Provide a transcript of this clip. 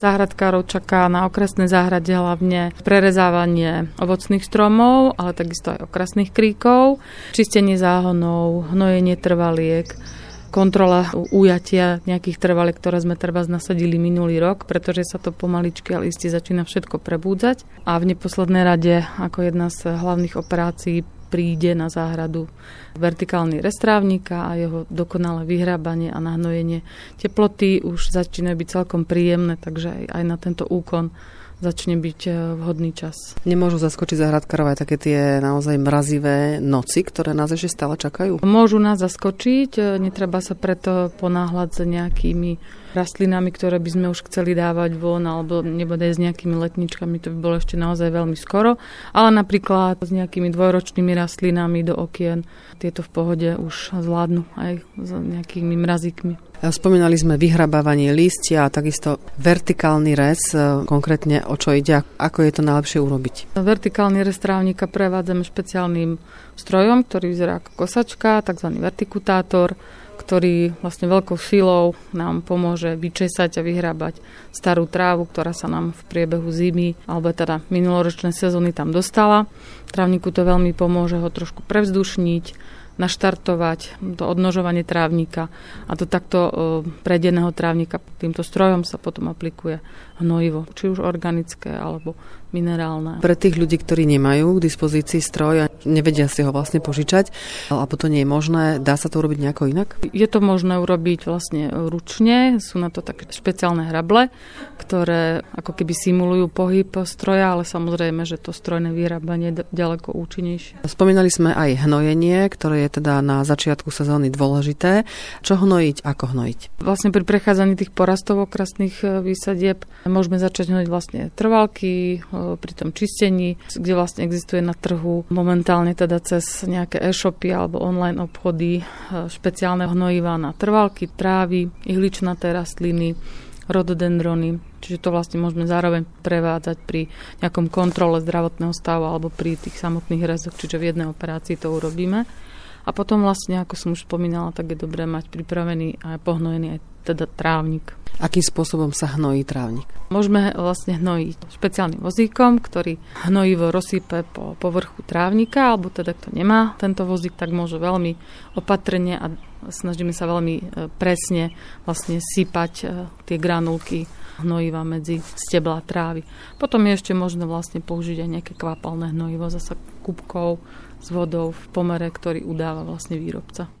Záhradkárov čaká na okresnej záhrade hlavne prerezávanie ovocných stromov, ale takisto aj okrasných kríkov, čistenie záhonov, hnojenie trvaliek, kontrola újatia nejakých trvaliek, ktoré sme treba nasadili minulý rok, pretože sa to pomaličky, ale iste začína všetko prebúdzať. A v neposlednej rade, ako jedna z hlavných operácií, príde na záhradu vertikálny rez trávnika a jeho dokonalé vyhrábanie a nahnojenie. Teploty už začínajú byť celkom príjemné, takže aj na tento úkon začne byť vhodný čas. Nemôžu zaskočiť záhradkárov aj také tie naozaj mrazivé noci, ktoré nás ešte stále čakajú? Môžu nás zaskočiť, netreba sa preto ponáhľať s nejakými rastlinami, ktoré by sme už chceli dávať von, alebo nebodaj s nejakými letničkami, to by bolo ešte naozaj veľmi skoro, ale napríklad s nejakými dvojročnými rastlinami do okien, tieto v pohode už zvládnu aj s nejakými mrazíkmi. Spomínali sme vyhrabávanie lístia a takisto vertikálny rez, konkrétne o čo ide, ako je to najlepšie urobiť? Vertikálny rez trávnika prevádzame špeciálnym strojom, ktorý vyzerá ako kosačka, tzv. Vertikutátor, ktorý vlastne veľkou silou nám pomôže vyčesať a vyhrabať starú trávu, ktorá sa nám v priebehu zimy alebo teda minuloročnej sezóny tam dostala. Trávniku to veľmi pomôže ho trošku prevzdušniť, naštartovať to odnožovanie trávnika a do takto predeného trávnika týmto strojom sa potom aplikuje hnojivo, či už organické alebo minerálne. Pre tých ľudí, ktorí nemajú k dispozícii stroj a nevedia si ho vlastne požičať, alebo to nie je možné, dá sa to urobiť nejako inak? Je to možné urobiť vlastne ručne, sú na to také špeciálne hrable, ktoré ako keby simulujú pohyb stroja, ale samozrejme, že to strojné vyrábanie je ďaleko účinnejšie. Spomínali sme aj hnojenie, ktoré je teda na začiatku sezóny dôležité. Čo hnojiť, ako hnojiť? Vlastne pri prechádzaní tých porastov okrasných výsadieb môžeme začať hnojiť vlastne trvalky, pri tom čistení, kde vlastne existuje na trhu momentálne teda cez nejaké e-shopy alebo online obchody špeciálne hnojivá na trvalky, trávy, ihličnaté rastliny, rododendrony. Čiže to vlastne môžeme zároveň prevádzať pri nejakom kontrole zdravotného stavu alebo pri tých samotných rezoch, čiže v jednej operácii to urobíme. A potom vlastne, ako som už spomínala, tak je dobré mať pripravený a pohnojený aj teda trávnik. Akým spôsobom sa hnojí trávnik? Môžeme vlastne hnojiť špeciálnym vozíkom, ktorý hnojivo rozsype po povrchu trávnika, alebo teda kto nemá tento vozík, tak môže veľmi opatrne a snažíme sa veľmi presne vlastne sypať tie granulky hnojiva medzi steblá trávy. Potom je ešte možné vlastne použiť aj nejaké kvapalné hnojivo, zasa kubkou s vodou v pomere, ktorý udáva vlastne výrobca.